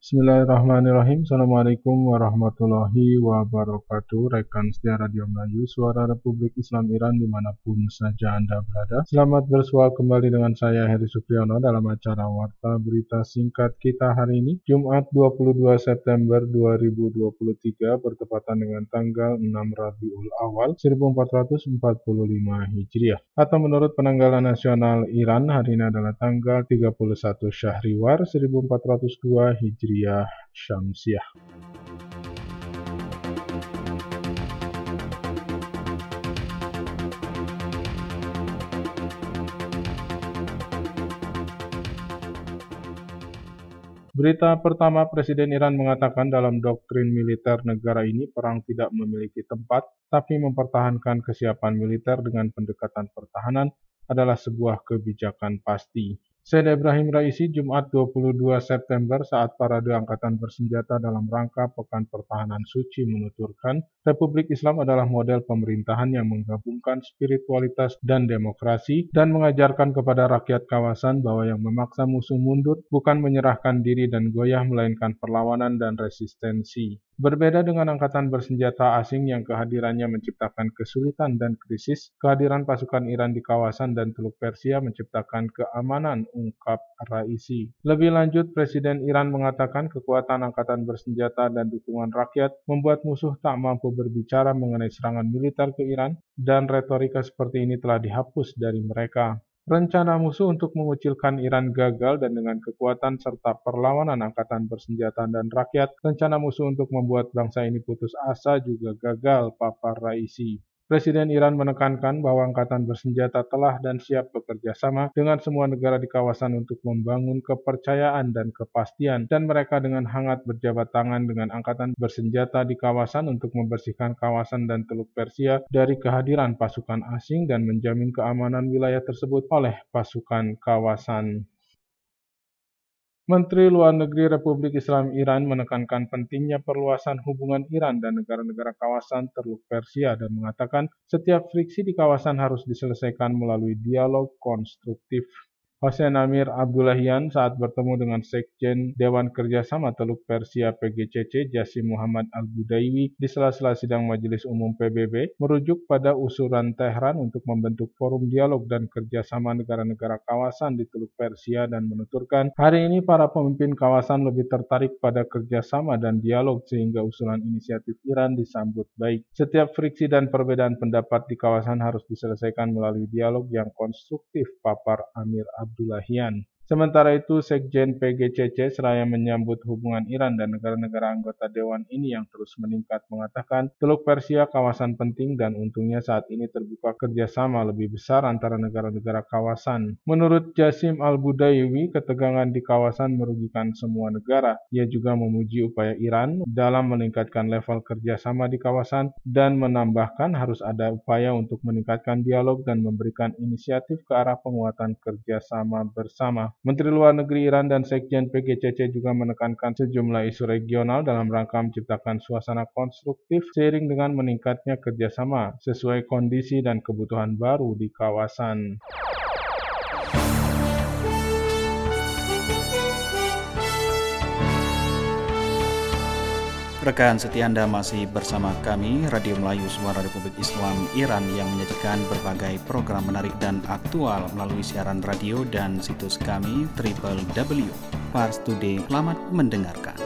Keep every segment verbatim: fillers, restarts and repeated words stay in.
Bismillahirrahmanirrahim. Assalamualaikum warahmatullahi wabarakatuh. Rekan setia Radio Melayu, suara Republik Islam Iran dimanapun saja Anda berada. Selamat bersua kembali dengan saya Heri Supriyono dalam acara Warta Berita Singkat kita hari ini, Jumat dua puluh dua September dua ribu dua puluh tiga, bertepatan dengan tanggal enam Rabiul Awal seribu empat ratus empat puluh lima Hijriah. Atau menurut penanggalan nasional Iran, hari ini adalah tanggal tiga puluh satu Syahriwar seribu empat ratus dua Hijriah Syamsiah. Berita pertama, Presiden Iran mengatakan dalam doktrin militer negara ini perang tidak memiliki tempat, tapi mempertahankan kesiapan militer dengan pendekatan pertahanan adalah sebuah kebijakan pasti. Said Ibrahim Raisi, Jumat dua puluh dua September saat parade angkatan bersenjata dalam rangka Pekan Pertahanan Suci menuturkan, Republik Islam adalah model pemerintahan yang menggabungkan spiritualitas dan demokrasi dan mengajarkan kepada rakyat kawasan bahwa yang memaksa musuh mundur bukan menyerahkan diri dan goyah melainkan perlawanan dan resistensi. Berbeda dengan angkatan bersenjata asing yang kehadirannya menciptakan kesulitan dan krisis, kehadiran pasukan Iran di kawasan dan Teluk Persia menciptakan keamanan, ungkap Raisi. Lebih lanjut, Presiden Iran mengatakan kekuatan angkatan bersenjata dan dukungan rakyat membuat musuh tak mampu berbicara mengenai serangan militer ke Iran, dan retorika seperti ini telah dihapus dari mereka. Rencana musuh untuk mengucilkan Iran gagal dan dengan kekuatan serta perlawanan angkatan bersenjata dan rakyat, rencana musuh untuk membuat bangsa ini putus asa juga gagal, papar Raisi. Presiden Iran menekankan bahwa angkatan bersenjata telah dan siap bekerja sama dengan semua negara di kawasan untuk membangun kepercayaan dan kepastian, dan mereka dengan hangat berjabat tangan dengan angkatan bersenjata di kawasan untuk membersihkan kawasan dan Teluk Persia dari kehadiran pasukan asing dan menjamin keamanan wilayah tersebut oleh pasukan kawasan. Menteri Luar Negeri Republik Islam Iran menekankan pentingnya perluasan hubungan Iran dan negara-negara kawasan Teluk Persia dan mengatakan setiap friksi di kawasan harus diselesaikan melalui dialog konstruktif. Hossein Amir Abdullahian saat bertemu dengan Sekjen Dewan Kerjasama Teluk Persia P G C C Jassim Muhammad Al-Budaiwi di sela-sela sidang Majelis Umum P B B merujuk pada usulan Tehran untuk membentuk forum dialog dan kerjasama negara-negara kawasan di Teluk Persia dan menuturkan hari ini para pemimpin kawasan lebih tertarik pada kerjasama dan dialog sehingga usulan inisiatif Iran disambut baik. Setiap friksi dan perbedaan pendapat di kawasan harus diselesaikan melalui dialog yang konstruktif, papar Amir Abdullahian. Sementara itu, Sekjen P G C C seraya menyambut hubungan Iran dan negara-negara anggota Dewan ini yang terus meningkat mengatakan Teluk Persia kawasan penting dan untungnya saat ini terbuka kerjasama lebih besar antara negara-negara kawasan. Menurut Jassim Al-Budaiwi, ketegangan di kawasan merugikan semua negara. Ia juga memuji upaya Iran dalam meningkatkan level kerjasama di kawasan dan menambahkan harus ada upaya untuk meningkatkan dialog dan memberikan inisiatif ke arah penguatan kerjasama bersama. Menteri Luar Negeri Iran dan Sekjen P G C C juga menekankan sejumlah isu regional dalam rangka menciptakan suasana konstruktif seiring dengan meningkatnya kerjasama sesuai kondisi dan kebutuhan baru di kawasan. Rekan setia Anda masih bersama kami, Radio Melayu Suara Republik Islam Iran yang menyajikan berbagai program menarik dan aktual melalui siaran radio dan situs kami w w w titik pars today. Selamat mendengarkan.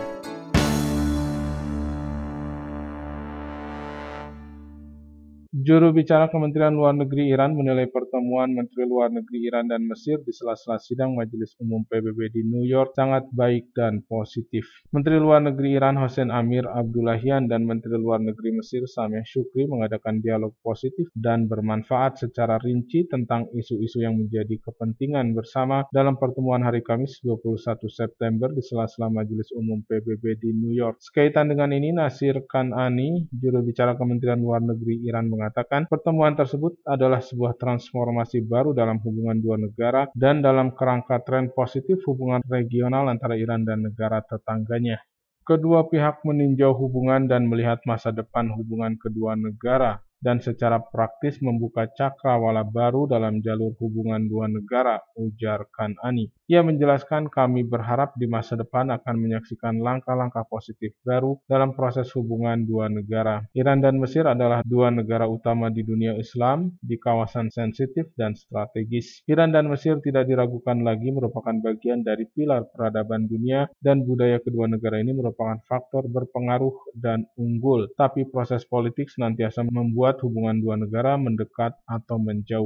Juru bicara Kementerian Luar Negeri Iran menilai pertemuan Menteri Luar Negeri Iran dan Mesir di sela-sela sidang Majelis Umum P B B di New York sangat baik dan positif. Menteri Luar Negeri Iran Hossein Amir Abdullahian dan Menteri Luar Negeri Mesir Sameh Shoukry mengadakan dialog positif dan bermanfaat secara rinci tentang isu-isu yang menjadi kepentingan bersama dalam pertemuan hari Kamis dua puluh satu September di sela-sela Majelis Umum P B B di New York. Sekaitan dengan ini, Nasir Kanani, juru bicara Kementerian Luar Negeri Iran mengatakan mengatakan pertemuan tersebut adalah sebuah transformasi baru dalam hubungan dua negara dan dalam kerangka tren positif hubungan regional antara Iran dan negara tetangganya. Kedua pihak meninjau hubungan dan melihat masa depan hubungan kedua negara. dan secara praktis membuka cakrawala baru dalam jalur hubungan dua negara, ujar Kanani. Ia menjelaskan, kami berharap di masa depan akan menyaksikan langkah-langkah positif baru dalam proses hubungan dua negara. Iran dan Mesir adalah dua negara utama di dunia Islam di kawasan sensitif dan strategis. Iran dan Mesir tidak diragukan lagi merupakan bagian dari pilar peradaban dunia, dan budaya kedua negara ini merupakan faktor berpengaruh dan unggul. Tapi proses politik senantiasa membuat hubungan dua negara mendekat atau menjauh.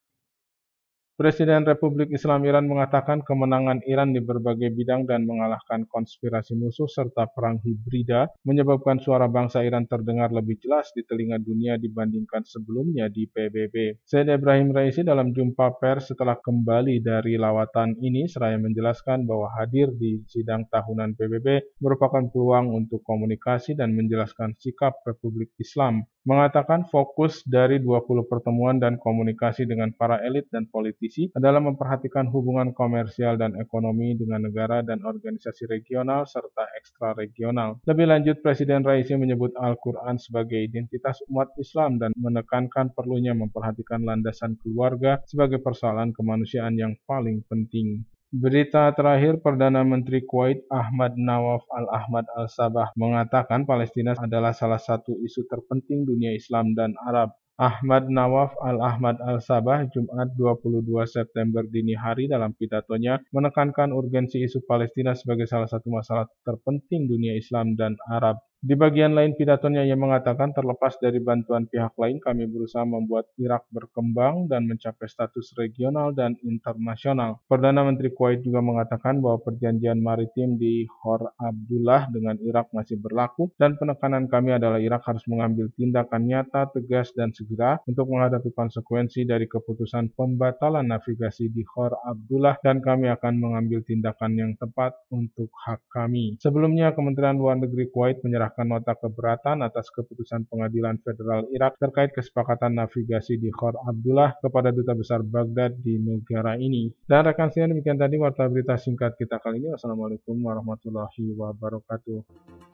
Presiden Republik Islam Iran mengatakan kemenangan Iran di berbagai bidang dan mengalahkan konspirasi musuh serta perang hibrida menyebabkan suara bangsa Iran terdengar lebih jelas di telinga dunia dibandingkan sebelumnya di P B B. Said Ebrahim Raisi dalam jumpa pers setelah kembali dari lawatan ini seraya menjelaskan bahwa hadir di sidang tahunan P B B merupakan peluang untuk komunikasi dan menjelaskan sikap Republik Islam. Mengatakan fokus dari dua puluh pertemuan dan komunikasi dengan para elit dan politisi adalah memperhatikan hubungan komersial dan ekonomi dengan negara dan organisasi regional serta ekstraregional. Lebih lanjut, Presiden Raisi menyebut Al-Quran sebagai identitas umat Islam dan menekankan perlunya memperhatikan landasan keluarga sebagai persoalan kemanusiaan yang paling penting. Berita terakhir, Perdana Menteri Kuwait Ahmad Nawaf Al-Ahmad Al-Sabah mengatakan Palestina adalah salah satu isu terpenting dunia Islam dan Arab. Ahmad Nawaf Al-Ahmad Al-Sabah Jumat dua puluh dua September dini hari dalam pidatonya menekankan urgensi isu Palestina sebagai salah satu masalah terpenting dunia Islam dan Arab. Di bagian lain pidatonya ia mengatakan terlepas dari bantuan pihak lain, kami berusaha membuat Irak berkembang dan mencapai status regional dan internasional. Perdana Menteri Kuwait juga mengatakan bahwa perjanjian maritim di Khor Abdullah dengan Irak masih berlaku dan penekanan kami adalah Irak harus mengambil tindakan nyata, tegas, dan segera untuk menghadapi konsekuensi dari keputusan pembatalan navigasi di Khor Abdullah, dan kami akan mengambil tindakan yang tepat untuk hak kami. Sebelumnya, Kementerian Luar Negeri Kuwait menyerahkan nota keberatan atas keputusan Pengadilan Federal Irak terkait kesepakatan navigasi di Khor Abdullah kepada Duta Besar Baghdad di negara ini. Dan rekan sekalian, demikian tadi warta berita singkat kita kali ini. Wassalamualaikum warahmatullahi wabarakatuh.